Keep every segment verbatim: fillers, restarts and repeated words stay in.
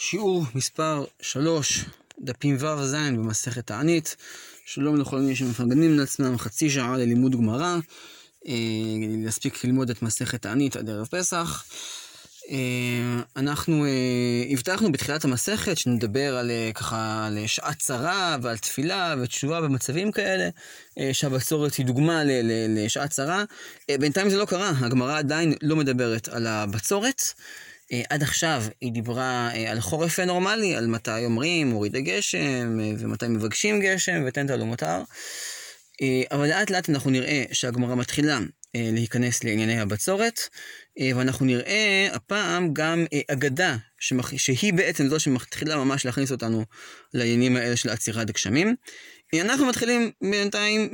שיעור מספר שלוש, דפים ו' ז' במסכת תענית. שלום לכל מי שמפרגנים לעצמם חצי שעה ללימוד גמרא, אה, להספיק ללמוד את מסכת תענית עד ערב פסח. אה, אנחנו אה, הבטחנו בתחילת המסכת שנדבר על, אה, ככה, על שעת צרה ועל תפילה ותשובה במצבים כאלה, אה, שהבצורת היא דוגמה ל- ל- לשעת צרה. אה, בינתיים זה לא קרה, הגמרא עדיין לא מדברת על הבצורת. עד עכשיו היא דיברה על חורף נורמלי, על מתי אומרים מוריד הגשם ומתי מבקשים גשם ותן תעלו מותר. אבל לאט לאט אנחנו נראה שהגמרא מתחילה להיכנס לענייני הבצורת, ואנחנו נראה הפעם גם אגדה שהיא בעצם זו שמתחילה ממש להכניס אותנו לעניינים האלה של עצירת הגשמים. אנחנו מתחילים בינתיים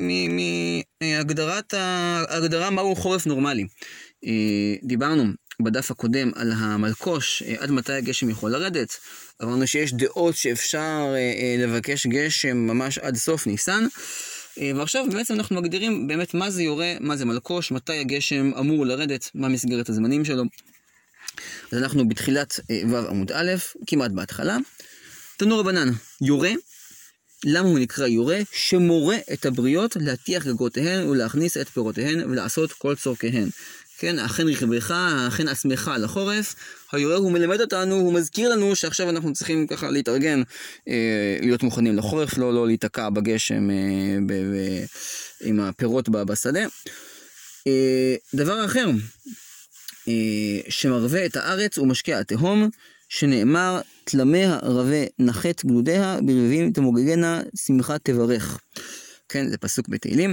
מהגדרת ההגדרה מהו חורף נורמלי. דיברנו בדף הקודם על המלקוש, עד מתי הגשם יכול לרדת. אמרנו שיש דעות שאפשר לבקש גשם ממש עד סוף ניסן, ועכשיו בעצם אנחנו מגדירים באמת מה זה יורה, מה זה מלקוש, מתי הגשם אמור לרדת, מה מסגרת הזמנים שלו. אז אנחנו בתחילת ו' עמוד א', כמעט בהתחלה. תנו רבנן, יורה, למה הוא נקרא יורה? שמורה את הבריות להטיח גגותיהן ולהכניס את פירותיהן ולעשות כל צורכיהן. כן, אכן רכבך, אכן עצמך לחורף. היורה הוא מלמד אותנו, הוא מזכיר לנו שעכשיו אנחנו צריכים ככה להתארגן, אה, להיות מוכנים לחורף, לא, לא להיתקע בגשם אה, ב, ב, עם הפירות בשדה. אה, דבר אחר, אה, שמרווה את הארץ ומשקיע התהום, שנאמר, תלמיה רווה נחת גלודיה, ברביבים תמוגגנה, שמחה תברך. כן, זה פסוק בתהילים.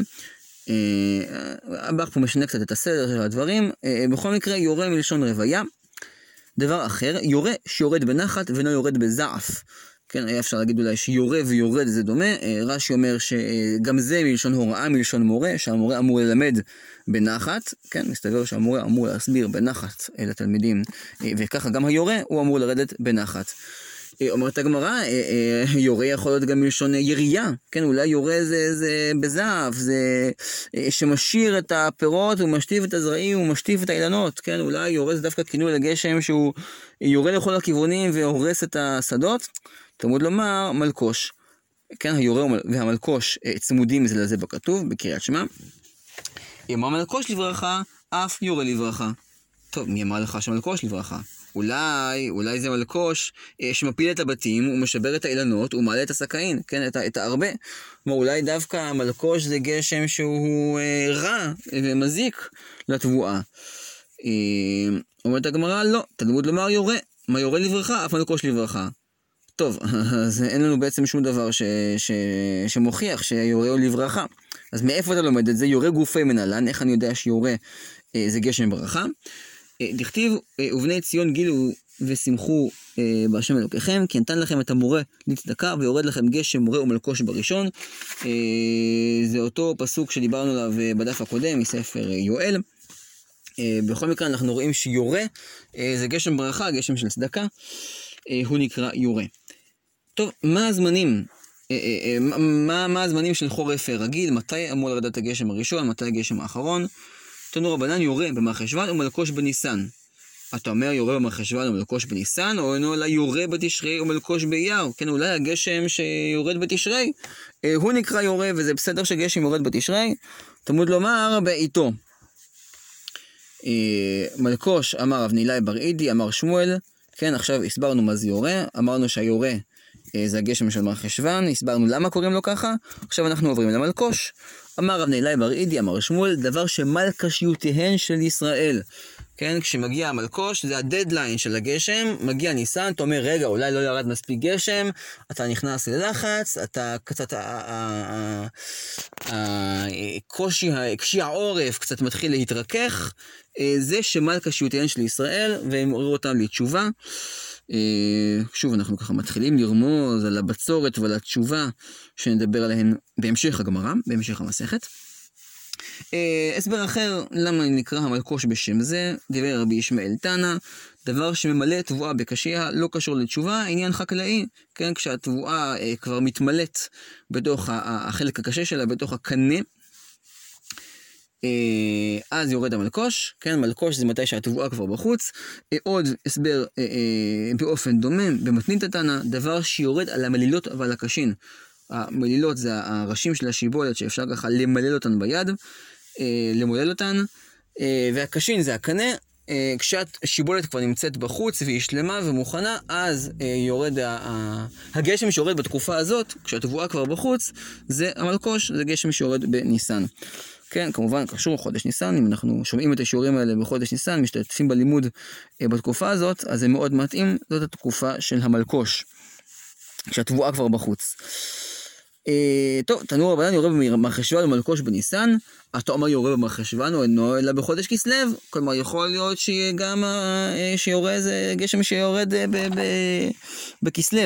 הבא פה משנה קצת את הסדר של הדברים. בכל מקרה, יורה מלשון רוויה. דבר אחר, יורה שיורד בנחת ואינו יורד בזעף. כן, היה אפשר להגיד אולי שיורה ויורד זה דומה. רש"י אומר שגם זה מלשון הוראה, מלשון מורה, שהמורה אמור ללמד בנחת. כן, מסתבר שהמורה אמור להסביר בנחת לתלמידים, וככה גם היורה הוא אמור לרדת בנחת. אומרת הגמרא, יורה יכול להיות גם מלשון ירייה, כן, אולי יורה זה, זה בזעף, זה שמשאיר את הפירות ומשטיף את הזרעים ומשטיף את האילנות, כן, אולי יורה זה דווקא כינוי לגשם שהוא יורה לכל הכיוונים והורס את השדות. תלמוד לומר מלקוש, כן, היורה והמלקוש צמודים זה לזה בכתוב, בקריאת שמע. אמר מלקוש לברכה, אף יורה לברכה. טוב, מי אמר לך שמלקוש לברכה? אולי, אולי זה מלקוש אה, שמפיל את הבתים ומשבר את האילנות ומעלה את הסכין, כן, את, את הרבה. כלומר, אולי דווקא מלקוש זה גשם שהוא אה, רע ומזיק לתבואה. אה, אומרת הגמרא, לא, תלמוד לומר יורה, מה יורה לברכה, אף מלקוש לברכה. טוב, אז אין לנו בעצם שום דבר ש, ש, שמוכיח שיורה הוא לברכה. אז מאיפה אתה לומד את זה? יורה גופי מנהלן, איך אני יודע שיורה אה, זה גשם ברכה? דכתיב, ובני ציון גילו ושמחו בהשם אלוקיכם, כי נתן לכם את המורה לצדקה ויורד לכם גשם מורה ומלקוש בראשון. זה אותו פסוק שדיברנו עליו בדף הקודם מספר יואל. בכל מקרה אנחנו רואים שיורה זה גשם ברכה, גשם של צדקה, הוא נקרא יורה. טוב, מה הזמנים? מה, מה הזמנים של חורף רגיל? מתי אמור לרדת הגשם הראשון? מתי הגשם האחרון? תנו רבנן יורה במרחשוון ומלקוש בניסן. אתה אומר יורה במרחשוון ומלקוש בניסן, או אינו אלא יורה בתשרי ומלקוש באייר. כן, אולי הגשם שיורד בתשרי, אה, הוא נקרא יורה, וזה בסדר שגשם יורד בתשרי. תלמוד לומר בעיתו. אה, מלקוש אמר אבנילאי בר אידי, אמר שמואל. כן, עכשיו הסברנו מה זה יורה. אמרנו שהיורה אה, זה הגשם של מרחשוון. הסברנו למה קוראים לו ככה. עכשיו אנחנו עוברים למלקוש. אמר אבנילאי בר אידי, אמר שמואל, דבר שמלקשיותיהן של ישראל. כן, כשמגיע המלקוש, זה הדדליין של הגשם, מגיע ניסן, אתה אומר, רגע, אולי לא ירד מספיק גשם, אתה נכנס ללחץ, אתה קצת, הקושי, הקשי העורף קצת מתחיל להתרכך, זה שמלקשיותיהן של ישראל, והם עוררו אותם לתשובה. שוב, אנחנו ככה מתחילים לרמוז על הבצורת ועל התשובה שנדבר עליהן בהמשך הגמרא, בהמשך המסכת. הסבר אחר, למה נקרא המלקוש בשם זה, דבר רבי ישמעאל תנא, דבר שממלא תבואה בקשיה, לא קשור לתשובה, עניין חקלאי, כן, כשהתבואה כבר מתמלאת בתוך החלק הקשה שלה, בתוך הקנה, אז יורד המלקוש, כן, מלקוש זה מתי שהתבואה כבר בחוץ. עוד הסבר באופן דומה, במתנית התנא, דבר שיורד על המלילות ועל הקשין. המלילות זה הראשים של השיבולת שאפשר ככה למלל אותן ביד, למולל אותן, והקשין זה הקנה. כשהשיבולת כבר נמצאת בחוץ והיא שלמה ומוכנה, אז יורד הגשם שיורד בתקופה הזאת, כשהתבואה כבר בחוץ, זה המלקוש, זה גשם שיורד בניסן. כן, כמובן קשור חודש ניסן, אם אנחנו שומעים את השיעורים האלה בחודש ניסן, משתתפים בלימוד בתקופה הזאת, אז זה מאוד מתאים, זאת התקופה של המלקוש, כשהתבואה כבר בחוץ. טוב, תנור רבנן יורה במרחשוון ומלקוש בניסן, אתה אומר יורה במרחשוון או אינו אלא בחודש כסלו, כלומר יכול להיות שגם שיורה איזה גשם שיורד בכסלו.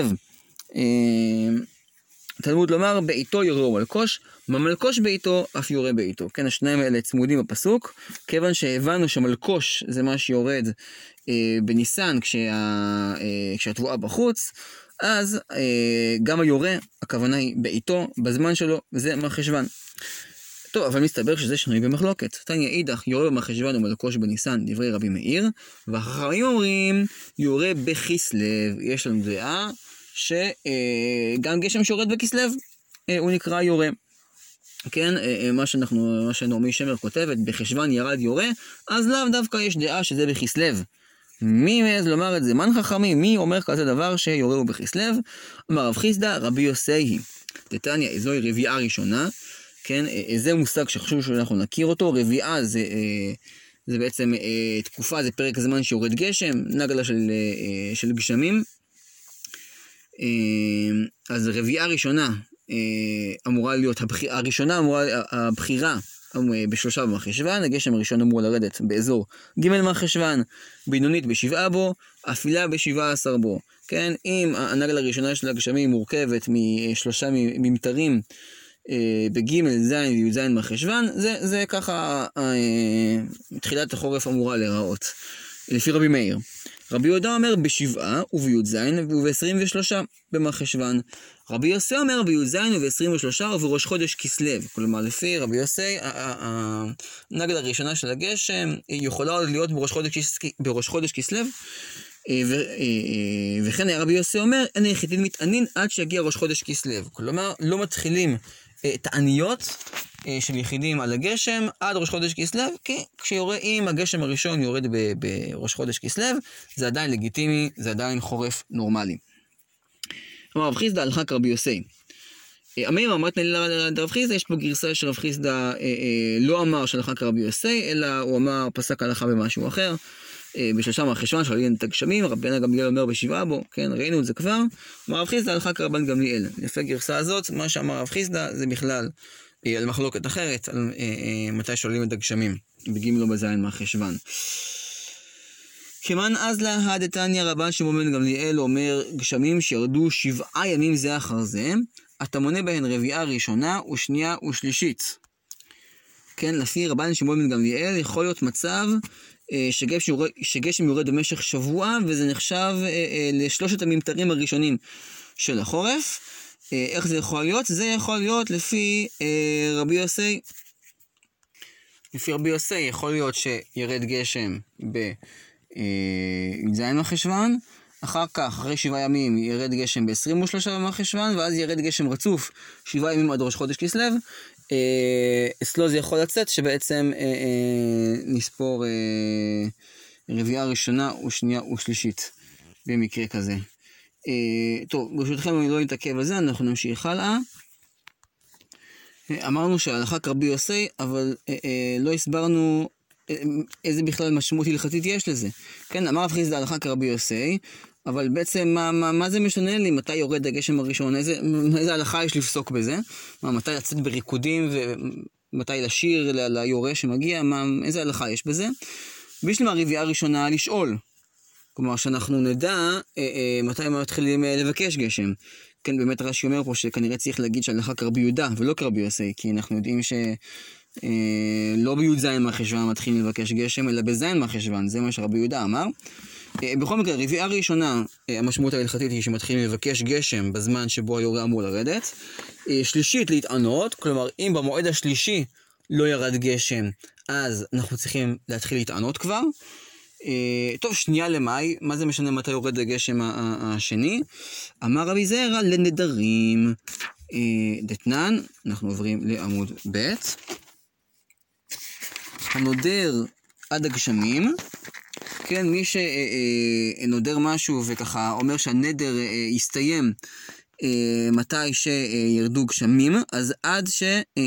תלמוד לומר, בעיתו יורה במלקוש, במלקוש בעיתו אף יורה בעיתו. כן, השניים האלה צמודים בפסוק, כיוון שהבנו שמלקוש זה מה שיורד אה, בניסן כשה, אה, כשהתבואה בחוץ, אז אה, גם היורה, הכוונה היא בעיתו, בזמן שלו, וזה מרחשוון. טוב, אבל מסתבר שזה שנוי במחלוקת. תניא אידך, יורה במרחשוון ומלקוש בניסן, דברי רבי מאיר, והחכמים אומרים, יורה בכסלו. יש לנו דעה שגם גשם שיורד בכסלו, הוא נקרא יורה. כן, מה שאנחנו, מה שנעמי שמר כותבת, בחשוון ירד יורה, אז לאו דווקא יש דעה שזה בכסלו. מי מעז לומר את זה? מן חכמים, מי אומר כזה דבר שיורה הוא בכסלו? אמר רב חיסדא, רבי יוסי, דתניא, זוהי רביעה ראשונה, כן, זה מושג שחשוב שאנחנו נכיר אותו. רביעה זה, זה בעצם תקופה, זה פרק זמן שיורד גשם, נגלה של, של גשמים. אז רביעה ראשונה אמורה להיות, הראשונה אמורה, הבחירה בשלושה במרחשוון, הגשם הראשון אמור לרדת באזור ג' מרחשוון, בינונית בשבעה בו, אפילה בשבעה עשר בו. כן, אם הנגלה הראשונה של הגשמים מורכבת משלושה ממטרים בג' ז' וי' ז' מרחשוון, זה, זה ככה תחילת החורף אמורה להיראות, לפי רבי מאיר. רבי יהודה אומר בשבעה ובי"ז ובעשרים ושלושה במרחשוון. רבי יוסי אומר בי"ז ובעשרים ושלושה ובראש חודש כסלו. כלומר, לפי רבי יוסי, הנגלה הראשונה של הגשם יכולה להיות בראש חודש, בראש חודש כסלו. וכן רבי יוסי אומר, אין היחידים מתענין עד שיגיע ראש חודש כסלו. כלומר, לא מתחילים תעניות של יחידים על הגשם עד ראש חודש כסלו, כי כשיורה, אם הגשם הראשון יורד בראש חודש כסלו, זה עדיין לגיטימי, זה עדיין חורף נורמלי. אמר רב חיסדא הלכה כרבי יוסי. אמר אמרת לרב חיסדא, יש פה גרסה שרב חיסדא לא אמר שהלכה כרבי יוסי, אלא הוא אמר פסק הלכה במשהו אחר. בשלושה מרחשוון שואלים את הגשמים, רבן גמליאל אומר בשבעה בו, כן, ראינו את זה כבר. אמר רב חיסדא הלכה כרבן גמליאל. לפי הגרסה הזאת, מה שאמר רב חיסדא זה בכלל על מחלוקת אחרת, על מתי שואלים את הגשמים, בג' לא בזין מרחשוון. כמן אז לה דתניא רבן שמעון בן גמליאל אומר, גשמים שירדו שבעה ימים זה אחר זה, אתה מונה בהן רביעה ראשונה ושנייה ושלישית. כן, לפי רבן שמעון בן גמליאל יכול להיות מצב שגשם יורד, שגשם יורד במשך שבוע, וזה נחשב לשלושת הממטרים הראשונים של החורף. איך זה יכול להיות? זה יכול להיות לפי רבי יוסי. לפי רבי יוסי יכול להיות שירד גשם בי"ז מרחשוון, אחר כך, אחרי שבעה ימים, ירד גשם ב-עשרים ושלושה במרחשוון, ואז ירד גשם רצוף שבעה ימים עד ראש חודש כסלו. אצלו זה יכול לצאת שבעצם נספור רביעה ראשונה ושנייה ושלישית במקרה כזה. טוב, ברשותכם אני לא נתעכב על זה, אנחנו נמשיך הלאה. אמרנו שההלכה כרבי יוסי, אבל לא הסברנו איזה בכלל משמעות הלכתית יש לזה. כן, אמר רב חיסדא הלכה כרבי יוסי, אבל בעצם מה, מה, מה זה משנה לי? מתי יורד הגשם הראשון? איזה, איזה הלכה יש לפסוק בזה? מה, מתי לצאת בריקודים ומתי לשיר ל, ליורה שמגיע? מה, איזה הלכה יש בזה? בשביל מהרביעה הראשונה לשאול. כלומר, שאנחנו נדע אה, אה, מתי מתחילים אה, לבקש גשם. כן, באמת רש"י אומר פה שכנראה צריך להגיד שההלכה כרבי יהודה ולא כרבי יוסי, כי אנחנו יודעים ש... אה, לא בי"ז מרחשוון מתחילים לבקש גשם, אלא בז' מרחשוון, זה מה שרבי יהודה אמר. בכל מקרה, רביעה ראשונה, המשמעות ההלכתית היא שמתחילים לבקש גשם בזמן שבו היורה אמור לרדת. שלישית, להתענות, כלומר, אם במועד השלישי לא ירד גשם, אז אנחנו צריכים להתחיל להתענות כבר. טוב, שנייה למאי, מה זה משנה מתי יורד הגשם השני? אמר רבי זרע לנדרים. דתנן, אנחנו עוברים לעמוד ב'. הנודר עד הגשמים, כן, מי שנודר משהו וככה אומר שהנדר יסתיים מתי שירדו גשמים, אז עד ש...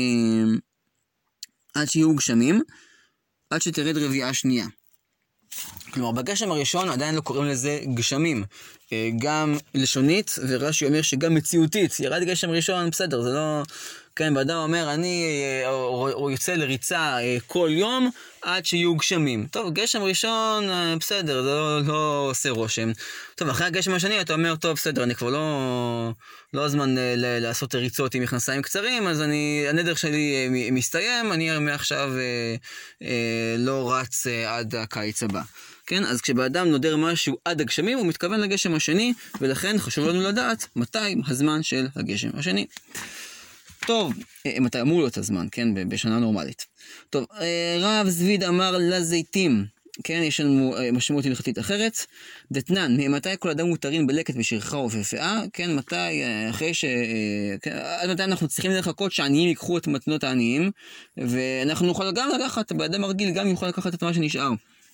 עד שיהיו גשמים, עד שתרד רביעה שנייה. כלומר, בגשם הראשון עדיין לא קוראים לזה גשמים. גם לשונית, ורש"י אומר שגם מציאותית. ירד גשם ראשון, בסדר, זה לא... כן, באדם אומר, אני הוא יוצא לריצה כל יום עד שיהיו גשמים. טוב, גשם ראשון, בסדר, זה לא, לא עושה רושם. טוב, אחרי הגשם השני אתה אומר, טוב, בסדר, אני כבר לא, לא הזמן ל- לעשות ריצות עם מכנסיים קצרים, אז אני, הנדר שלי מסתיים, אני מעכשיו אה, אה, לא רץ אה, עד הקיץ הבא. כן, אז כשבאדם נודר משהו עד הגשמים, הוא מתכוון לגשם השני, ולכן חשוב לנו לדעת מתי הזמן של הגשם השני. טוב, מתי אמור להיות הזמן, כן, בשנה נורמלית. טוב, רב זביד אמר לזיתים, כן, יש לנו משמעות הלכתית אחרת. דתנן, ממתי כל אדם מותרים בלקט בשרחה ובפאה, כן, מתי, אחרי ש... כן, עד מתי אנחנו צריכים לחכות שהעניים ייקחו את מתנות העניים, ואנחנו נוכל גם לקחת, באדם הרגיל גם יוכל לקחת את מה שנשאר.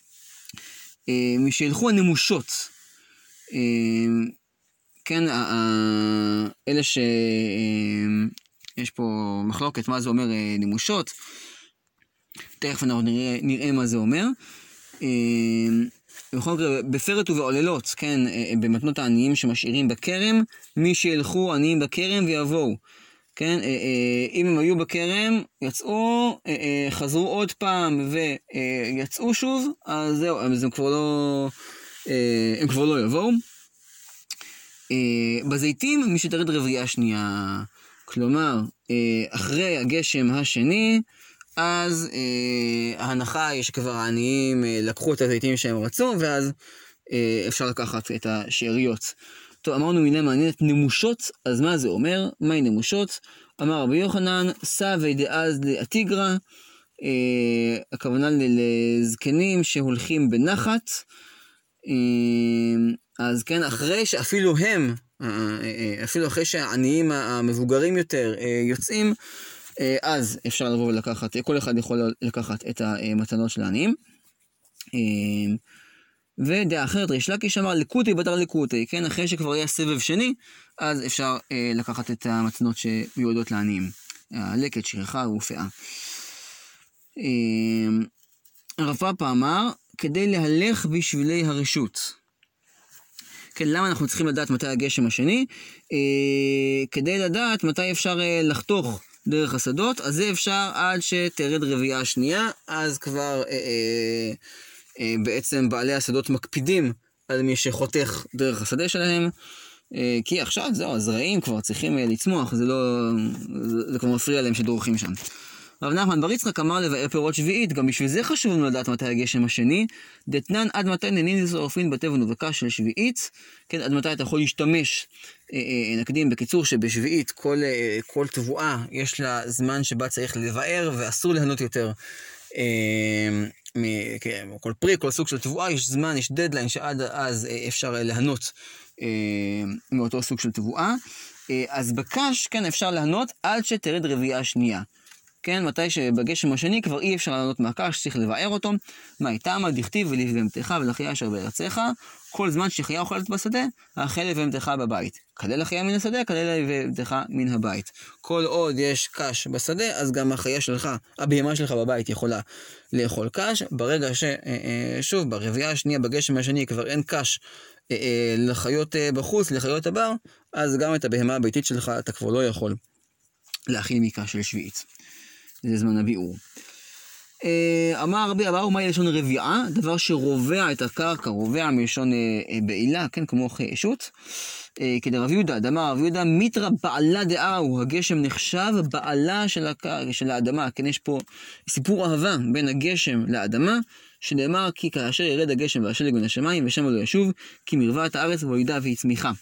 משילכו הנמושות, כן, אלה ש... יש פה מחלוקת מה זה אומר נמושות, תכף אנחנו נראה, נראה מה זה אומר. בכל מקרה, בפרת ובעוללות, כן, במתנות העניים שמשאירים בכרם, מי שילכו עניים בכרם ויבואו, כן, אם הם היו בכרם, יצאו, חזרו עוד פעם ויצאו שוב, אז זהו, אז הם כבר לא, הם כבר לא יבואו. בזיתים, מי שתרד רביעה שנייה, כלומר, אחרי הגשם השני, אז ההנחה היא שכבר העניים לקחו את הזיתים שהם רצו, ואז אפשר לקחת את השאריות. טוב, אמרנו מילה מעניינת, נמושות, אז מה זה אומר? מהי נמושות? אמר רבי יוחנן, סבי דאז לאתיגרא, הכוונה לזקנים שהולכים בנחת, אז כן, אחרי שאפילו הם, אפילו אחרי שהעניים המבוגרים יותר יוצאים, אז אפשר לבוא ולקחת, כל אחד יכול לקחת את המתנות של העניים. ודעה אחרת, ריש לקיש אמר, לקוטי בתר לקוטי, כן, אחרי שכבר היה סבב שני, אז אפשר לקחת את המתנות שמיועדות לעניים. הלקט, שכחה ופאה. רב פאפא אמר, כדי להלך בשבילי הרשות. כן, למה אנחנו צריכים לדעת מתי הגשם השני? אה, כדי לדעת מתי אפשר אה, לחתוך דרך השדות, אז זה אפשר עד שתרד רביעה שנייה, אז כבר אה, אה, אה, בעצם בעלי השדות מקפידים על מי שחותך דרך השדה שלהם, אה, כי עכשיו זהו, הזרעים כבר צריכים אה, לצמוח, זה לא, זה, זה כבר מפריע להם שדורכים שם. רב נחמן בר יצחק אמר לבאר פירות שביעית, גם בשביל זה חשוב לנו לדעת מתי הגשם השני. דתנן עד מתי נהנין לשרופין בתבן ובקש של שביעית, כן, עד מתי אתה יכול להשתמש, אה, אה, נקדים בקיצור שבשביעית כל, אה, כל תבואה יש לה זמן שבה צריך לבאר ואסור להנות יותר. אה, מ, כן, כל פרי, כל סוג של תבואה, יש זמן, יש דדליין שעד אז אה, אפשר להנות אה, מאותו סוג של תבואה. אה, אז בקש, כן, אפשר להנות עד שתרד רביעה שנייה. כן, מתי שבגשם השני כבר אי אפשר לענות מהקש, צריך לבאר אותו. מה איתמה, דכתיב ולבהמתך ולחיה אשר בארצך, כל זמן שחיה אוכלת בשדה, האכל לבהמתך בבית. כלל החיה מן השדה, כלל לבהמתך מן הבית. כל עוד יש קש בשדה, אז גם החיה שלך, הבהמה שלך בבית יכולה לאכול קש. ברגע ש, שוב, ברביעה השנייה, בגשם השני, כבר אין קש לחיות בחוץ, לחיות הבר, אז גם את הבהמה הביתית שלך אתה כבר לא יכול להכיל מקש של שביעית. זה זמן הביאור. אמר רבי אבאו, מהי לשון רביעה? דבר שרובע את הקרקע, רובע מלשון בעילה, כן, כמו חישות. כדרב יהודה, דאמר רב יהודה, מיתרא בעלה דאהו, הגשם נחשב בעלה של, הקר... של האדמה, כן, יש פה סיפור אהבה בין הגשם לאדמה, שנאמר כי כאשר ירד הגשם והשלג בין השמיים, ושם לא ישוב, כי מרווה את הארץ והולידה והיא צמיחה.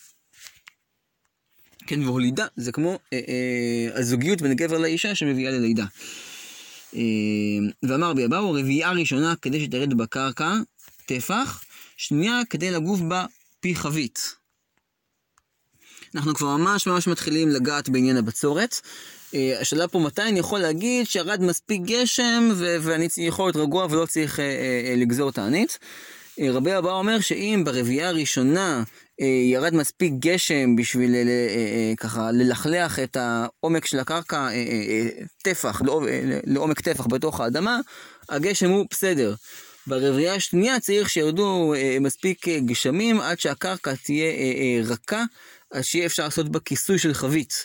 כן, והולידה זה כמו אה, אה, הזוגיות בין גבר לאישה שמביאה ללידה. ואמר רבי אבאו, רביעייה ראשונה כדי שתרד בקרקע טפח, שנייה כדי לגוף בה פי חבית. אנחנו כבר ממש ממש מתחילים לגעת בעניין הבצורת. השאלה פה מתי אני יכול להגיד שירד מספיק גשם ו- ואני יכול להיות רגוע ולא צריך לגזור תענית. רבי אבאו אומר שאם ברביעייה הראשונה ירד מספיק גשם בשביל ככה ללכלח את העומק של הקרקע, טפח, לעומק טפח בתוך האדמה, הגשם הוא בסדר. ברביעייה השנייה צריך שירדו מספיק גשמים עד שהקרקע תהיה רכה, אז שיהיה אפשר לעשות בה כיסוי של חבית.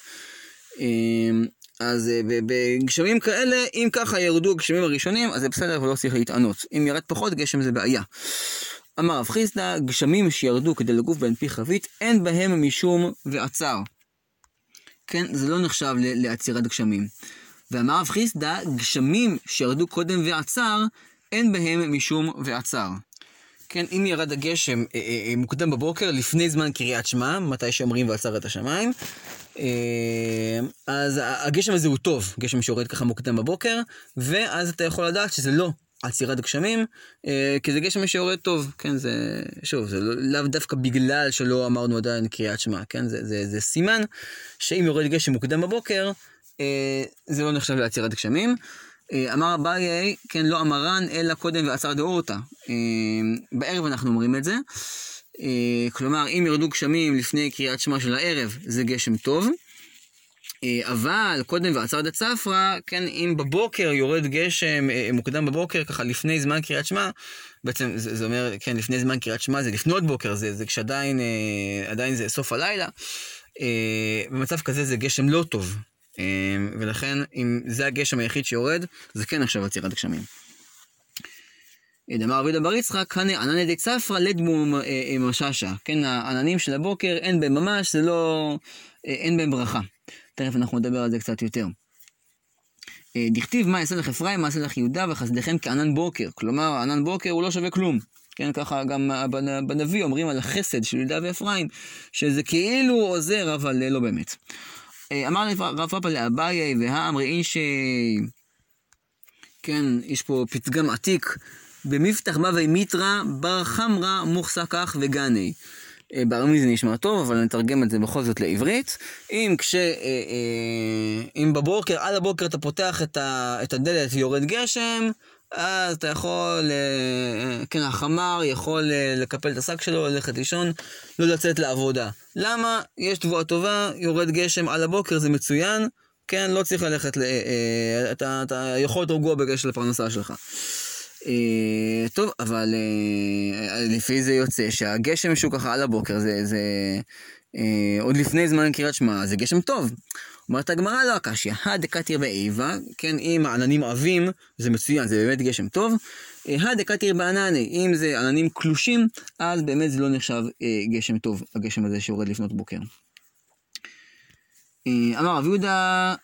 אז בגשמים כאלה, אם ככה ירדו הגשמים הראשונים, אז זה בסדר ולא צריך להתענות. אם ירד פחות גשם זה בעיה. אמר רב חיסדא, גשמים שירדו כדי לגוף בהם פי חבית, אין בהם משום ועצר. כן, זה לא נחשב לעצירת גשמים. ואמר רב חיסדא, גשמים שירדו קודם ועצר, אין בהם משום ועצר. כן, אם ירד הגשם אה, אה, מוקדם בבוקר, לפני זמן קריאת שמע, מתי שאומרים ועצר את השמיים, אה, אז הגשם הזה הוא טוב, גשם שיורד ככה מוקדם בבוקר, ואז אתה יכול לדעת שזה לא עצירת גשמים, אה, כי זה גשם שיורד טוב, כן, זה, שוב, זה לא, לאו דווקא בגלל שלא אמרנו עדיין קריאת שמע, כן, זה, זה, זה סימן שאם יורד גשם מוקדם בבוקר, אה, זה לא נחשב לעצירת גשמים. אמר אביי, כן, לא אמרן, אלא קודם ועצר דאורתא. בערב אנחנו אומרים את זה. כלומר, אם ירדו גשמים לפני קריאת שמע של הערב, זה גשם טוב. אבל קודם ועצר דצפרא, כן, אם בבוקר יורד גשם מוקדם בבוקר, ככה לפני זמן קריאת שמע, בעצם זה, זה אומר, כן, לפני זמן קריאת שמע, זה לפנות בוקר, זה, זה כשעדיין עדיין זה סוף הלילה. במצב כזה זה גשם לא טוב. ולכן אם זה הגשם היחיד שיורד, זה כן עכשיו עצירת גשמים. דאמר רבי יהודה בר יצחק, ענני דצפרא לדמו משאשא. כן, העננים של הבוקר אין בהם ממש, זה לא, אין בהם ברכה. תכף אנחנו נדבר על זה קצת יותר. דכתיב מה יעשה לך אפרים, מה יעשה לך יהודה וחסדיכם כענן בוקר. כלומר, ענן בוקר הוא לא שווה כלום. כן, ככה גם בנביא אומרים על החסד של יהודה ואפרים, שזה כאילו עוזר, אבל לא באמת. אמר רב פאפא לאביי והאמרי ש... כן, יש פה פתגם עתיק, במפתח מווי מיתרא בר חמרא מוכסה כך וגני. בארמי זה נשמע טוב, אבל אני אתרגם את זה בכל זאת לעברית. אם כש... אם בבוקר, על הבוקר אתה פותח את הדלת ויורד גשם, אז אתה יכול, כן, החמר יכול לקפל את השק שלו, ללכת לישון, לא לצאת לעבודה. למה? יש תבואה טובה, יורד גשם על הבוקר, זה מצוין, כן, לא צריך ללכת, אתה, אתה יכול להיות רגוע בגשם לפרנסה שלך. טוב, אבל לפי זה יוצא שהגשם שהוא ככה על הבוקר, זה, זה עוד לפני זמן קריאת שמע, זה גשם טוב. אומרת הגמרא לא הקשיא, הדקתיר באיבה, כן, אם העננים עבים, זה מצוין, זה באמת גשם טוב. הדקתיר בענני, אם זה עננים קלושים, אז באמת זה לא נחשב גשם טוב, הגשם הזה שיורד לפנות בוקר. אמר רב יהודה,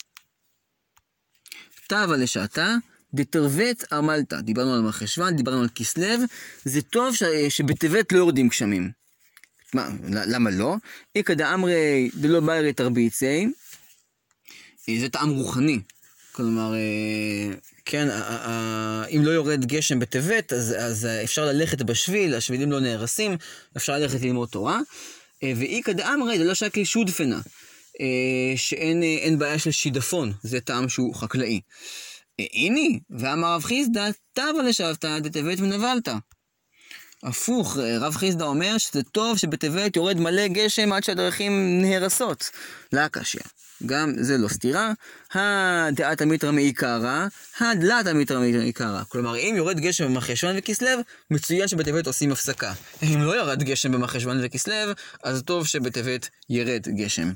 תבה לשעתה, דתרבט עמלתא, דיברנו על מרחשוון, דיברנו על כסלו, זה טוב ש... שבטבת לא יורדים גשמים. מה, למה לא? איקא דאמרי דלא בארי תרביצי, זה טעם רוחני. כלומר, כן, אם לא יורד גשם בטבת, אז, אז אפשר ללכת בשביל, השבילים לא נהרסים, אפשר ללכת ללמוד תורה. ואיקא דאמרי דלא שקלי שודפנה, שאין אין בעיה של שידפון, זה טעם שהוא חקלאי. הנה, ואמר רב חיסדא, תבה לשבתא דטבת ונבלת. הפוך, רב חיסדא אומר שזה טוב שבטבת יורד מלא גשם עד שהדרכים נהרסות. לא הקשיא. גם זה לא סתירה. הדעת המיתרא מעיקרא, הדלת המיתרא מעיקרא. כלומר, אם יורד גשם במרחשוון וכסלו, מצוין שבטבת עושים הפסקה. אם לא ירד גשם במרחשוון וכסלו, אז טוב שבטבת ירד גשם.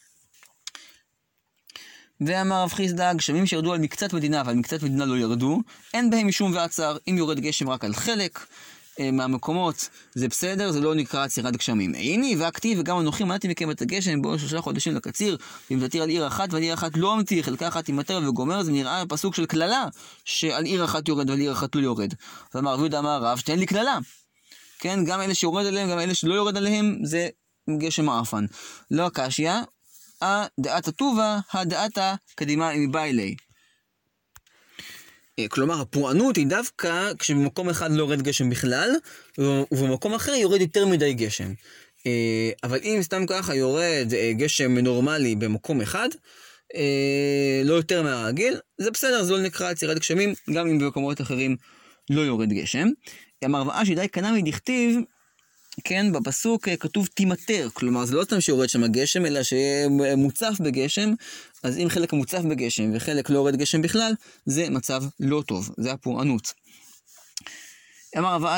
ואמר רב חיסדא, גשמים שירדו על מקצת מדינה, אבל מקצת מדינה לא ירדו, אין בהם משום ועצר. אם יורד גשם רק על חלק מהמקומות, זה בסדר, זה לא נקרא עצירת גשמים. הנה, והכתיב, וגם אנוכי מנעתי מכם את הגשם בעוד שלושה חודשים לקציר, ואם תתיר על עיר אחת ועל עיר אחת לא אמתיר, חלקה אחת תימטר וגומר, זה נראה פסוק של כללה, שעל עיר אחת יורד ועל עיר אחת לא יורד. ואמר רב יהודה אמר רב, שתן לי כללה. כן, גם אלה שיורד עליהם, גם אלה שלא יורד עליהם, זה גשם מעפן. לא הקשיא, הדעת הטובה, הדעתה קדימה מביילי. כלומר, הפורענות היא דווקא כשבמקום אחד לא יורד גשם בכלל, ובמקום אחר יורד יותר מדי גשם. אבל אם סתם ככה יורד גשם נורמלי במקום אחד, לא יותר מהרגיל, זה בסדר, זה לא נקרא עצירת גשמים, גם אם במקומות אחרים לא יורד גשם. אמר ואשי די קנמי דכתיב, כן, בפסוק כתוב תימטר, כלומר זה לא סתם שיורד שם הגשם, אלא שמוצף בגשם, אז אם חלק מוצף בגשם וחלק לא יורד גשם בכלל, זה מצב לא טוב, זה הפורענות. אמר רבי,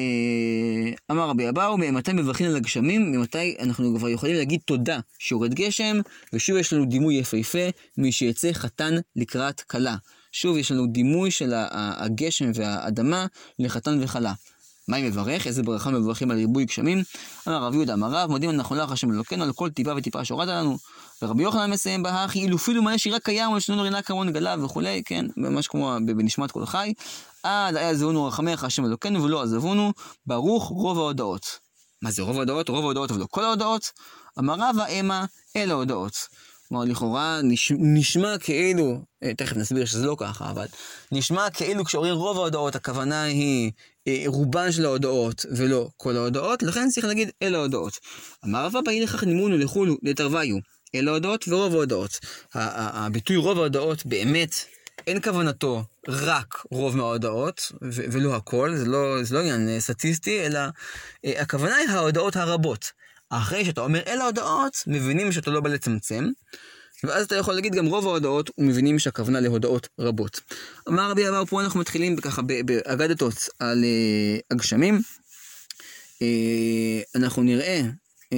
אמר רבי אבאו, ממתי מברכים על הגשמים, ממתי אנחנו כבר יכולים להגיד תודה שיורד גשם, ושוב יש לנו דימוי יפהפה, מי שיצא חתן לקראת כלה. שוב יש לנו דימוי של הגשם והאדמה לחתן וחלה. מה היא מברך? איזה ברכה מברכים על ריבוי גשמים? אמר רבי יהודה אמר רב, מודים אנחנו לך השם אלוקינו על כל טיפה וטיפה שהורדת לנו. ורבי יוחנן מסיים בהכי, אילופילו מלא שירה קיים, ולשנון רינה כמון גלה וכולי, כן, ממש כמו בנשמת כל חי. עד היה עזבונו רחמך השם אלוקינו ולא עזבונו, ברוך רוב ההודעות. מה זה רוב ההודעות? רוב ההודעות אבל לא כל ההודעות. אמר רבא המה אלה ההודעות. כלומר, לכאורה נשמע כאילו, תכף נסביר שזה לא ככה, אבל נשמע כאילו כשאומרים רוב ההודעות, הכוונה היא רובן של ההודעות ולא כל ההודעות, לכן צריך להגיד אלה ההודעות. אמר רבא באי לכך נימונו לכולו לתרוויו, אלה ההודעות ורוב ההודעות. הביטוי רוב ההודעות באמת אין כוונתו רק רוב מההודעות, ולא הכל, זה לא, זה לא עניין סטטיסטי, אלא הכוונה היא ההודעות הרבות. אחרי שאתה אומר אלה ההודעות, מבינים שאתה לא בא לצמצם, ואז אתה יכול להגיד גם רוב ההודעות, ומבינים שהכוונה להודעות רבות. אמר רבי אבאו, פה אנחנו מתחילים ככה באגדתות על uh, הגשמים. Uh, אנחנו נראה uh,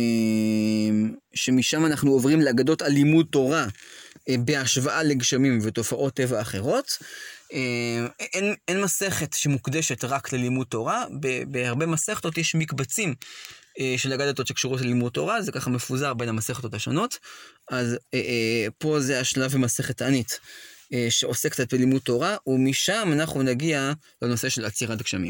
שמשם אנחנו עוברים לאגדות על לימוד תורה, uh, בהשוואה לגשמים ותופעות טבע אחרות. Uh, אין, אין מסכת שמוקדשת רק ללימוד תורה, בהרבה מסכתות יש מקבצים, של אגדתות שקשורות ללימוד תורה, זה ככה מפוזר בין המסכתות השונות, אז אה, אה, פה זה השלב במסכת תענית, אה, שעוסק קצת בלימוד תורה, ומשם אנחנו נגיע לנושא של עצירת גשמים.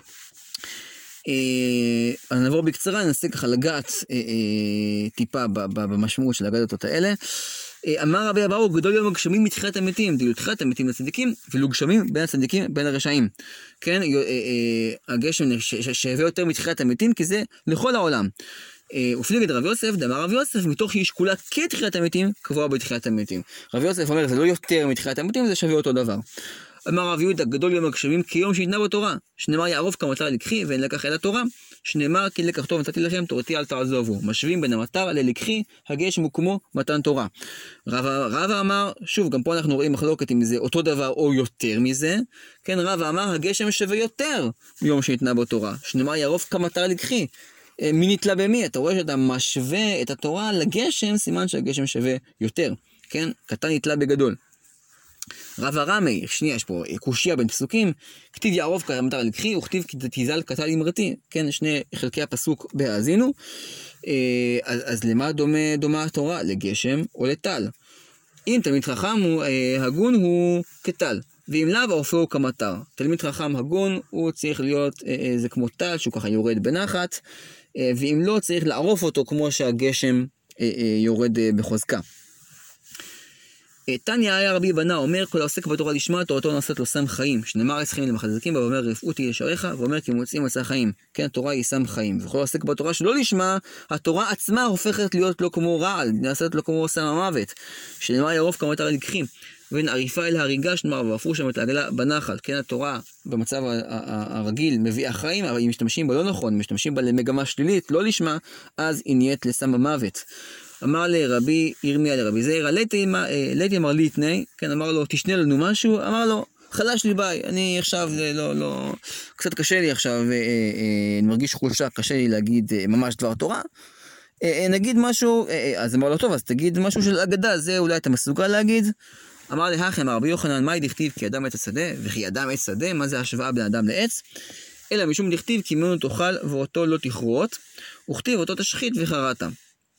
אה, אז נעבור בקצרה, ננסה ככה לגעת אה, אה, טיפה ב, ב, במשמעות של האגדתות האלה. אה, אמר רבי אבאו, גדול יום הגשמים מתחילת המתים, דילו תחילת המתים לצדיקים, ואילו גשמים בין הצדיקים בין הרשעים. כן, אה, אה, הגשם שווה יותר מתחילת המתים, כי זה לכל העולם. ופליגת רב יוסף, דאמר רב יוסף, מתוך שהיא שקולה כתחילת המתים, קבוע בתחילת המתים. רב יוסף אומר, זה לא יותר מתחילת המתים, זה שווה אותו דבר. אמר רב יהודה, גדול יום הגשמים כיום שניתנה בתורה, שנאמר יערוב כמטר לקחי ואין לקח אלא תורה, שנאמר כי לקח טוב נתתי לכם תורתי אל תעזובו. משווים בין המטר ללקחי, הגשם הוא כמו מתן תורה. רבא אמר, שוב גם פה אנחנו רואים מחלוקת אם זה אותו דבר או יותר מזה, כן, רבא אמר הגשם שווה יותר מיום שניתנה בתורה, שנאמר יערוב כמטר לקחי. מי נתלה במי? אתה רואה שאתה משווה את התורה לגשם, סימן שהגשם שווה יותר, כן? קטן נתלה בגדול. רב הרמי, שנייה, יש פה קושיה בין פסוקים, כתיב יערוב כמטר לקחי, וכתיב תיזל קטל אמרתי, כן, שני חלקי הפסוק בהאזינו. אז, אז למה דומה, דומה התורה? לגשם או לטל? אם תלמיד חכם הוא, הגון הוא כטל, ואם לאו האופה הוא כמטר. תלמיד חכם הגון הוא צריך להיות, זה כמו טל שהוא ככה יורד בנחת, ואם לא צריך לערוף אותו כמו שהגשם יורד בחוזקה. תניא היה רבי בנה אומר, כל העוסק בתורה לשמה, תורתו נעשית לו סם חיים, שנאמר ישחים למחזקים בה, ואומר רפאותי ישריך, ואומר כי מוצאים מצא חיים, כן, התורה היא סם חיים, וכל העוסק בתורה שלא לשמה, התורה עצמה הופכת להיות לא כמו רעל, נעשית לו כמו סם המוות, שנאמר יערוב כמטר לקחים, בין עריפה אל הריגה, שנאמר ועפרו שם את העגלה בנחל, כן, התורה במצב הרגיל מביאה חיים, אבל אם משתמשים בה לא נכון, משתמשים בה למגמה שלילית, לא לשמה, אז היא נהיית לסם המוות. אמר לרבי ירמיה לרבי זעירא, ליתי אמר ליתני, כן, אמר לו, תשנה לנו משהו, אמר לו, חלש לי ביי, אני עכשיו, לא, לא, קצת קשה לי עכשיו, אני מרגיש חולשה, קשה לי להגיד ממש דבר תורה, נגיד משהו, אז אמר לו, טוב, אז תגיד משהו של אגדה, זה אולי אתה מסוגל להגיד? אמר להכי, אמר רבי יוחנן, מהי דכתיב כי אדם עץ השדה, וכי אדם עץ שדה, מה זה השוואה בין אדם לעץ? אלא משום דכתיב כי ממנו תאכל ואותו לא תכרות, וכתיב אותו תשחית וחרעת.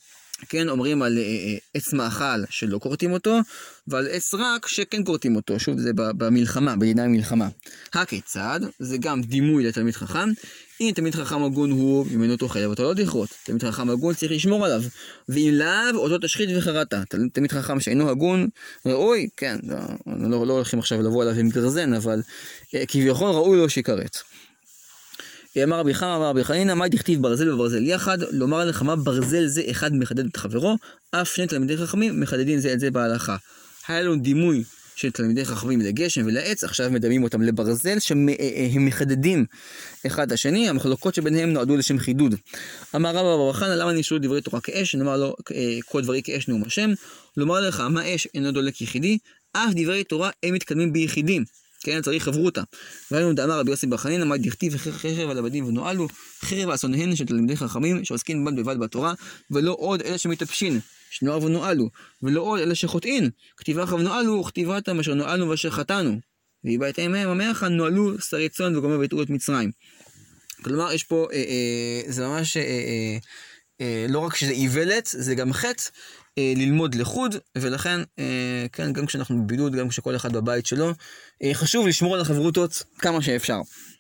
כן, אומרים על עץ מאכל שלא כורתים אותו, ועל עץ רק שכן כורתים אותו. שוב, זה במלחמה, בעניין מלחמה. הכיצד? זה גם דימוי לתלמיד חכם. אם תלמיד חכם הגון הוא, ממנו תאכל, ואתה לא תכרות. תלמיד חכם הגון צריך לשמור עליו. ואם לאו, אותו תשחית וחרטה. תלמיד חכם שאינו הגון, ראוי, כן, לא, לא, לא הולכים עכשיו לבוא עליו עם גרזן, אבל כביכול ראוי לו שיקראת. אמר רבי חמא אמר רבי חנינא, מה דכתיב ברזל וברזל יחד? לומר לך מה ברזל זה אחד מחדד את חברו, אף שני תלמידי חכמים מחדדים זה את זה בהלכה. היה לנו דימוי של תלמידי חכמים לגשם ולעץ, עכשיו מדמים אותם לברזל, שהם מחדדים אחד השני, המחלוקות שביניהם נועדו לשם חידוד. אמר רבא בר חנא, למה נשאלו דברי תורה כאש? נאמר לו, כל דברי כאש נאום השם. לומר לך, מה אש אינו דולק יחידי? אף דברי תורה הם מתקדמים ביחידים. כן, צריך חברותה. והיינו דאמר רבי יוסי בר חנינא, מה דכתיב חרב על עבדים ונועלו, חרב אסוניהן של תלמידי חכמים שעוסקים בד בבד בתורה, ולא עוד אלה שמתאפשין, שנוער ונועלו, ולא עוד אלה שחוטאין, כתיבה חב נועלו, וכתיבתם אשר נועלנו ואשר חטאנו. והיבאתם מהם המאחה נועלו שרי צאן וגומר ויתרו את מצרים. כלומר, יש פה, אה, אה, זה ממש, אה, אה, אה, לא רק שזה איוולת, זה גם חטא, ללמוד לחוד, ולכן, כן, גם כשאנחנו בבידוד, גם כשכל אחד בבית שלו, חשוב לשמור על החברותות כמה שאפשר.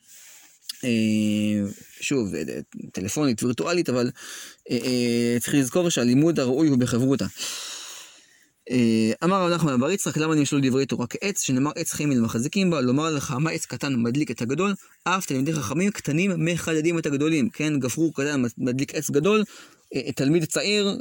שוב, טלפונית, וירטואלית, אבל צריך לזכור שהלימוד הראוי הוא בחברותה. אמר רב נחמן בר יצחק, למה נמשלו דברי תורה כעץ, שנאמר עץ חיים למחזיקים בה, לומר לך, מה עץ קטן מדליק את הגדול, אף תלמידי חכמים קטנים מחדדים את הגדולים, כן, גפרור קטן מדליק עץ גדול, תלמיד צעיר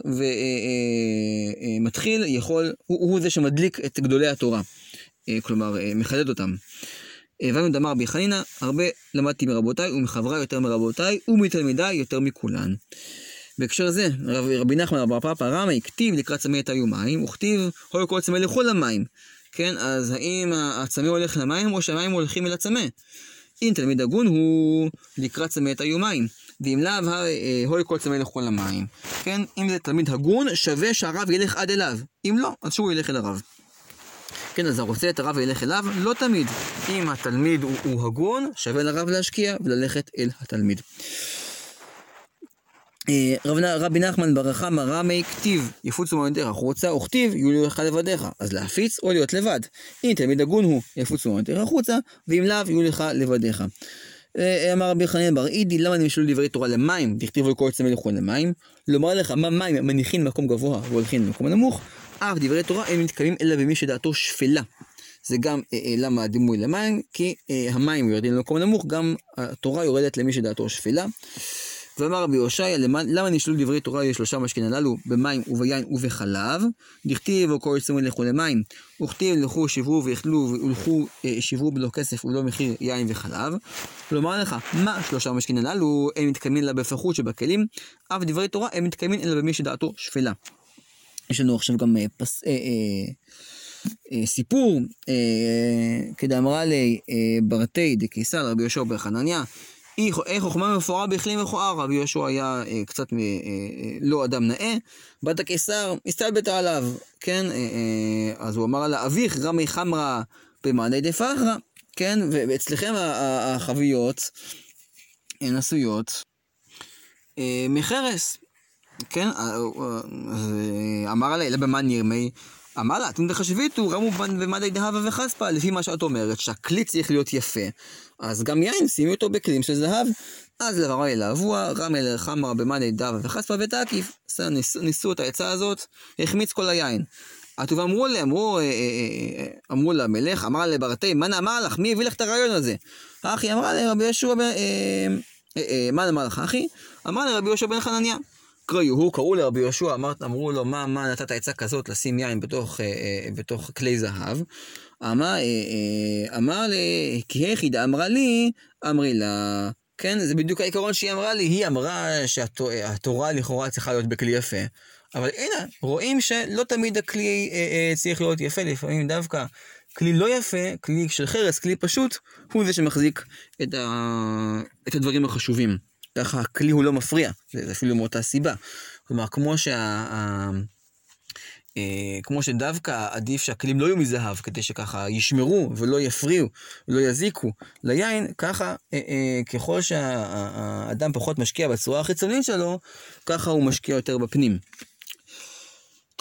ומתחיל יכול, הוא, הוא זה שמדליק את גדולי התורה, כלומר מחדד אותם. ואנו דאמר רבי חנינא, הרבה למדתי מרבותיי ומחבריי יותר מרבותיי ומתלמידיי יותר מכולן. בהקשר זה, רב, רבי נחמן בר פפא רמי, כתיב לקראת צמא יתיו מים, וכתיב הוי כל צמא לכו למים. כן, אז האם הצמא הולך למים או שהמים הולכים אל הצמא? אם תלמיד הגון הוא לקראת צמא יתיו מים. ואם לאו, הוי כל צמא לכו למים. כן, אם זה תלמיד הגון, שווה שהרב ילך עד אליו. אם לא, אז שהוא ילך אל הרב. כן, אז הרוצה את הרב ילך אליו, לא תמיד. אם התלמיד הוא, הוא הגון, שווה לרב להשקיע וללכת אל התלמיד. רב, רבי נחמן בר חמא רמי, כתיב יפוצו מעונתך החוצה, וכתיב יהיו לך לבדיך. אז להפיץ או להיות לבד. אם תלמיד הגון הוא, יפוצו מעונתך החוצה, ואם לאו, יהיו לך לבדיך. אמר רבי חנינא בר אידי, למה נמשלו דברי תורה למים, דכתיב כל צמא לכו למים, לומר לך מה מים מניחין במקום גבוה והולכין במקום נמוך, אף דברי תורה הם מתקיימים אלא במי שדעתו שפלה. זה גם אה, אה, למה הדימוי למים, כי אה, המים יורדים למקום נמוך, גם התורה יורדת למי שדעתו שפלה. ואמר רבי הושעיה, למה נשלו דברי תורה לשלושה משכין הללו, במים וביין ובחלב, דכתיב כל צמא לכו למים, וכתיב לכו שבו ויאכלו והולכו שבו בלא כסף ולא מחיר יין וחלב. לומר לך, מה שלושה משכין הללו, הם מתקיימים לה בפחות שבכלים, אף דברי תורה הם מתקיימים אלא במי שדעתו שפלה. יש לנו עכשיו גם פס, אה, אה, אה, סיפור, אה, כדאמרה לי אה, ברתי דקיסר רבי יהושע בר חנניה, איך חוכמה מפוארה בכלי מכוער. רבי יהושע היה אה, קצת מ, אה, אה, לא אדם נאה, בת הקיסר הסתלבטה עליו, כן, אה, אה, אז הוא אמר לה, אביך רמי חמרה במעני דפחרא, כן, ואצלכם החביות הן עשויות אה, מחרס, כן, אז אמר לה, אלא במה נרמי, אמר לה, אתם תחשביתו, רמו במדי דהבה וחספה, לפי מה שאת אומרת, שהכלי צריך להיות יפה, אז גם יין, שימי אותו בכלים של זהב, אז לברה אלהבוה, רמי לחמרה במדי דהבה וחספה ותקיף, ניסו את העצה הזאת, החמיץ כל היין. עטוב אמרו לה, אמרו, אמרו לה, מלך, אמרה לה ברתי, מה נאמר לך, מי הביא לך את הרעיון הזה? אחי, אמרה לה, רבי יהושע, מה נאמר לך, אחי? אמרה לה, רבי יהושע בן חנניה. קראו, הוא קראו לרבי יהושע, אמרו לו, מה, מה נתת עצה כזאת לשים יין בתוך, אה, בתוך כלי זהב? אמר, אה, אמר לי, כי היחידה אמרה לי, אמרי לה, כן, זה בדיוק העיקרון שהיא אמרה לי, היא אמרה שהתורה לכאורה צריכה להיות בכלי יפה, אבל הנה, רואים שלא תמיד הכלי אה, אה, צריך להיות יפה, לפעמים דווקא כלי לא יפה, כלי של חרס, כלי פשוט, הוא זה שמחזיק את, ה, את הדברים החשובים. ככה הכלי הוא לא מפריע, זה אפילו מאותה סיבה. כלומר, כמו שה... ה, אה, כמו שדווקא עדיף שהכלים לא יהיו מזהב, כדי שככה ישמרו ולא יפריעו, ולא יזיקו ליין, ככה אה, אה, ככל שהאדם פחות משקיע בצורה החיצונית שלו, ככה הוא משקיע יותר בפנים.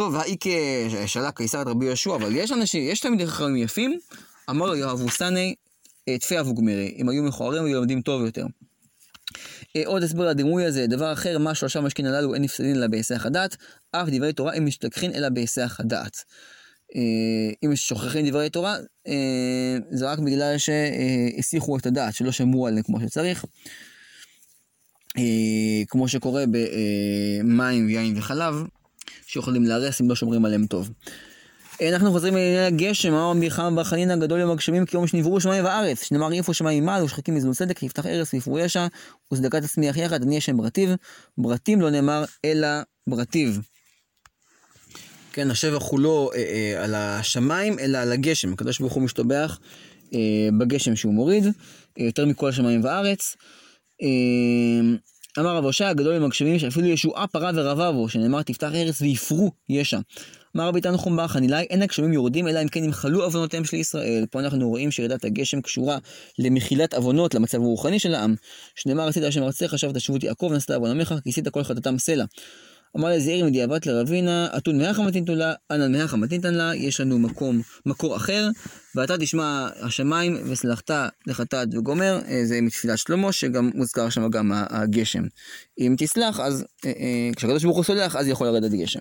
טוב, והאיק שאלה קיסר את רבי יהושע, אבל יש אנשים, יש תלמידי חכמים יפים, אמר לו יאהבו סני, תפי אבו גמרי, אם היו מכוערים היו לומדים טוב יותר. עוד הסבר לדימוי הזה, דבר אחר, מה שלושה משכין הללו אין נפסדין אלא בהיסח הדעת, אף דברי תורה הם משתכחין אלא בהיסח הדעת. אם שוכחים דברי תורה, זה רק בגלל שהסיחו את הדעת, שלא שמעו עליהם כמו שצריך, כמו שקורה במים ויין וחלב, שיכולים להרס אם לא שומרים עליהם טוב. אנחנו חוזרים לענייני הגשם, אמר מלחמה בחנין הגדול יום הגשמים כיום שנבראו שמיים וארץ, שנאמר יפו שמיים מעל ושחקים מזלו צדק, יפתח ארץ ויפרו ישע, וצדקה תצמיח יחד, אני השם ברטיב, ברטים לא נאמר אלא ברטיב. כן, השבח הוא לא אה, אה, על השמיים, אלא על הגשם. הקדוש ברוך הוא משתבח אה, בגשם שהוא מוריד, אה, יותר מכל השמיים וארץ. אה, אמר רב הושע, הגדול עם הגשמים, שאפילו ישועה פרה ורבב בו, שנאמר תפתח ארץ ויפרו ישע. אמר רבי תנחום בר חנילאי, אין הגשמים יורדים, אלא אם כן ימחלו עוונותיהם של ישראל. פה אנחנו רואים שירידת הגשם קשורה למחילת עוונות, למצב הרוחני של העם. שנאמר עשית השם ארצך, חשבת שבות יעקב, נסת עוון עמך, כיסית כל חטאתם סלע. אמר לזעיר מדיעבד לרבינה, אתון מהכה מתינתו לה, אנן מהכה מתינתן לה, יש לנו מקום, מקור אחר, ואתה תשמע השמיים וסלחת לחטאת וגומר, זה מתפילת שלמה, שגם מוזכר שם גם הגשם. אם תסלח, אז כשהקדוש ברוך הוא סולח, אז יכול לרדת גשם.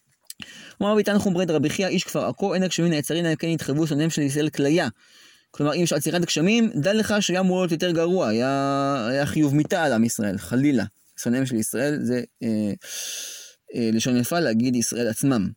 אמר רבי תנחום ברי דרבי חייא, איש כפר עכו, אין הגשמים נעצרים, אלא אם כן יתחייבו שונאיהם של ישראל כליה. כלומר, אם יש עצירת גשמים, דע לך שהיה אמור להיות יותר גרוע, היה, היה חיוב מיתה על עם ישראל, חלילה. שונאיהם של ישראל זה אה, אה, לשון יפה להגיד ישראל עצמם.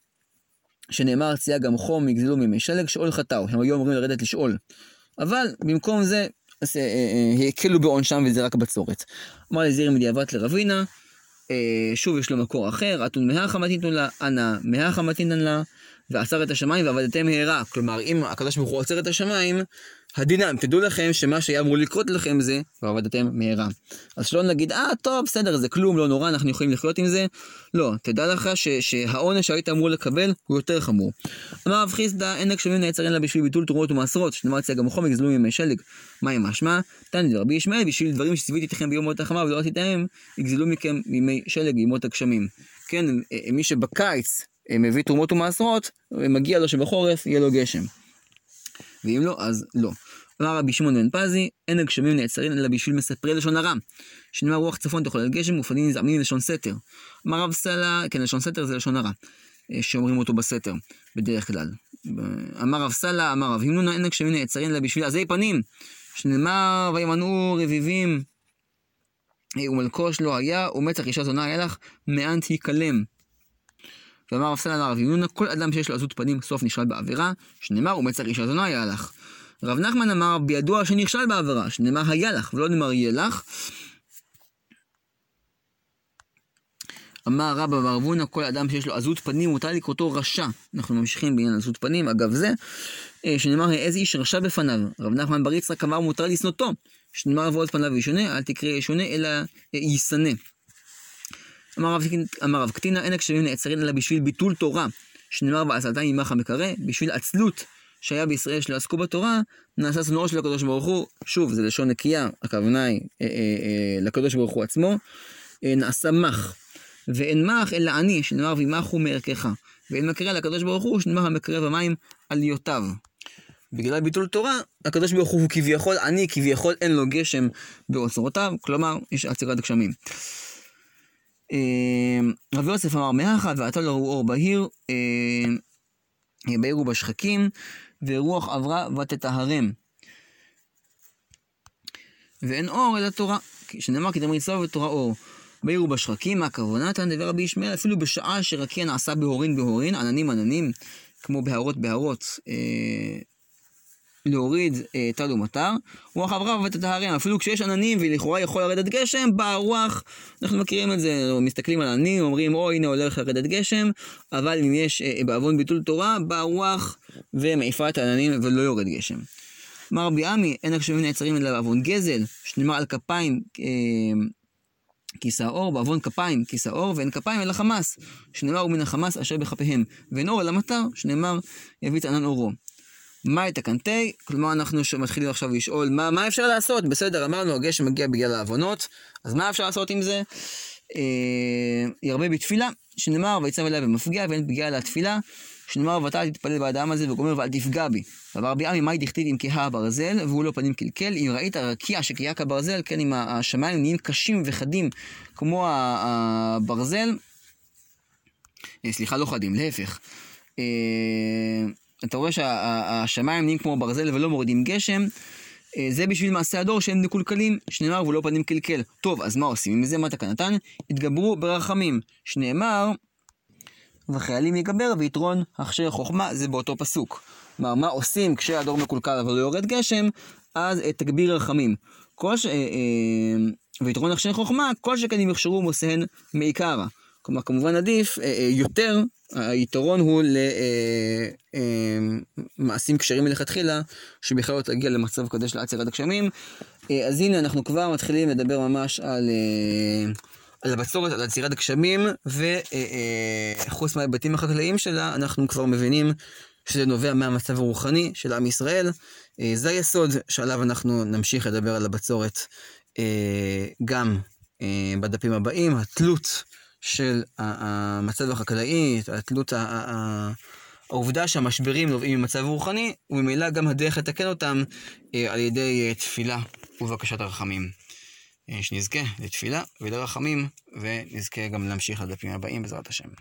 שנאמר צייה גם חום יגזלו מימי שלג שאול חטאו, הם היו אמורים לרדת לשאול. אבל במקום זה, אז, אה, אה, הקלו בעונשם וזה רק בצורת. אמר לזעיר מדיעבד לרבינה, אה, שוב יש לו מקור אחר, אתון מהכה מתינתן לה, אנא מהכה מתינתן לה, ועצר את השמיים ועבדתם מהרה. כלומר, אם הקדוש ברוך הוא עצר את השמיים, הדינם, תדעו לכם שמה שהיה אמור לקרות לכם זה, ועבדתם מהרה. אז שלא נגיד, אה, טוב, בסדר, זה כלום, לא נורא, אנחנו יכולים לחיות עם זה. לא, תדע לך ש- שהעונש שהיית אמור לקבל הוא יותר חמור. אמר רב חיסדא, אין הגשמים נעצרים לה בשביל ביטול תרומות ומעשרות, שנאמר צייה גם חום יגזלו מימי שלג. מה עם משמע? תעני לרבי ישמעאל, בשביל דברים שציוויתי אתכם ביום החמה ולא עשיתם, יגזלו מכם מימי שלג, ימות הגשמים. כן, מי שבקיץ מביא תרומות ומעשרות, מגיע לו שבחורף יהיה לו גשם. ואם לא, אז לא. אמר רבי שמעון בן פזי, אין הגשמים נעצרים אלא בשביל מספרי לשון הרע. שנאמר רוח צפון תחולל גשם ופנים נזעמים לשון סתר. אמר רב סלע, כן, לשון סתר זה לשון הרע, שאומרים אותו בסתר, בדרך כלל. אמר רב סלע, אמר רב המנונה, אין הגשמים נעצרים אלא בשביל עזי פנים. שנאמר וימנעו רביבים, ומלקוש לא היה, ומצח אישה זונה היה לך, מאן תיקלם. ואמר רב סלע לרב המנונה, כל אדם שיש לו עזות פנים סוף נשאל בעבירה, שנאמר ומצח אישה זונה היה לך. רב נחמן אמר בידוע שנכשל בעבירה, שנאמר היה לך ולא נאמר יהיה לך. אמר רבא בר אבונה, כל אדם שיש לו עזות פנים מותר לקרותו רשע. אנחנו ממשיכים בעניין עזות פנים, אגב זה, שנאמר איזה איש רשע בפניו. רב נחמן בר יצחק אמר מותר לשנותו, שנאמר ועוד פניו ישונה, אל תקרא ישונה אלא ישנא. אמר רב, אמר רב קטינה, אין הגשמים נעצרים אלא בשביל ביטול תורה, שנאמר ועשתה עמך המקרא, בשביל עצלות שהיה בישראל שלא עסקו בתורה, נעשה שנואו של הקדוש ברוך הוא. שוב, זה לשון נקייה, הכוונה היא אה, אה, אה, לקדוש ברוך הוא עצמו, אה, נעשה מח, ואין מח אלא אני, שנאמר וימחו מערכך, ואין מקרא לקדוש ברוך הוא, שנאמר המקרא במים עליותיו. בגלל ביטול תורה, הקדוש ברוך הוא כביכול אני, כביכול אין לו גשם באוצרותיו, כלומר יש עצירת גשמים. רבי יוסף אמר מהכה, ואתה לא ראו אור בהיר, בהיר ובשחקים, ורוח עברה ותטהרם. ואין אור אלא תורה, שנאמר כי תמרי צבא ותורה אור. בהיר ובשחקים, מה הכוונה? תן דבר רבי ישמעאל, אפילו בשעה שרקיע נעשה בהורין בהורין, עננים עננים, כמו בהרות בהרות, אה, להוריד אה, תל ומטר, רוח עברה ותטהרם. אפילו כשיש עננים ולכאורה יכול לרדת גשם, באה רוח, אנחנו מכירים את זה, מסתכלים על עננים, אומרים, או הנה הולך לרדת גשם, אבל אם יש אה, בעוון ביטול תורה, באה רוח ומעיפה את העננים ולא יורד גשם. אמר רבי עמי, אין הגשמים נעצרים אלא בעוון גזל, שנאמר על כפיים אה, כיסא אור, בעוון כפיים כיסא אור, ואין כפיים אלא חמס, שנאמר ומן החמס אשר בכפיהם, ואין אור אלא מטר, שנאמר יביט ענן אורו. מה יתקנתי? כלומר אנחנו מתחילים עכשיו לשאול מה, מה אפשר לעשות? בסדר, אמרנו הגשם מגיע בגלל העוונות, אז מה אפשר לעשות עם זה? ירבה בתפילה, שנאמר ויצב אליה במפגיע ואין פגיעה לה תפילה, שנאמר ואתה תתפלל באדם הזה וגומר ואל תפגע בי. ואמר רבי עמי מאי דכתיב אם כהה הברזל והוא לא פנים קלקל, אם ראית רקיע שכייה כברזל, כן, אם השמיים נהיים קשים וחדים כמו הברזל, סליחה לא חדים, להפך, אתה רואה שהשמיים נהיים כמו ברזל ולא מורידים גשם, זה בשביל מעשה הדור שהם מקולקלים, שנאמר ולא פנים קלקל. טוב, אז מה עושים עם זה? מה תקנתן? התגברו ברחמים, שנאמר וחיילים יגבר ויתרון הכשר חוכמה, זה באותו פסוק. כלומר, מה עושים כשהדור מקולקל אבל לא יורד גשם? אז תגביר רחמים. כל ש... ויתרון הכשר חוכמה, כל שכן אם יוכשרו מוסיהן מעיקרא. כלומר, כמובן עדיף יותר, היתרון הוא למעשים קשרים מלכתחילה, שבכלל לא תגיע למצב קדש לעצירת הגשמים. אז הנה אנחנו כבר מתחילים לדבר ממש על, על הבצורת, על עצירת הגשמים, וחוץ מההיבטים החקלאיים שלה, אנחנו כבר מבינים שזה נובע מהמצב הרוחני של עם ישראל. זה היסוד שעליו אנחנו נמשיך לדבר על הבצורת גם בדפים הבאים, התלות של המצב החקלאי, התלות, העובדה שהמשברים נובעים ממצב רוחני, וממילא גם הדרך לתקן אותם על ידי תפילה ובקשת הרחמים. שנזכה לתפילה ולרחמים, ונזכה גם להמשיך לדפים הבאים בעזרת השם.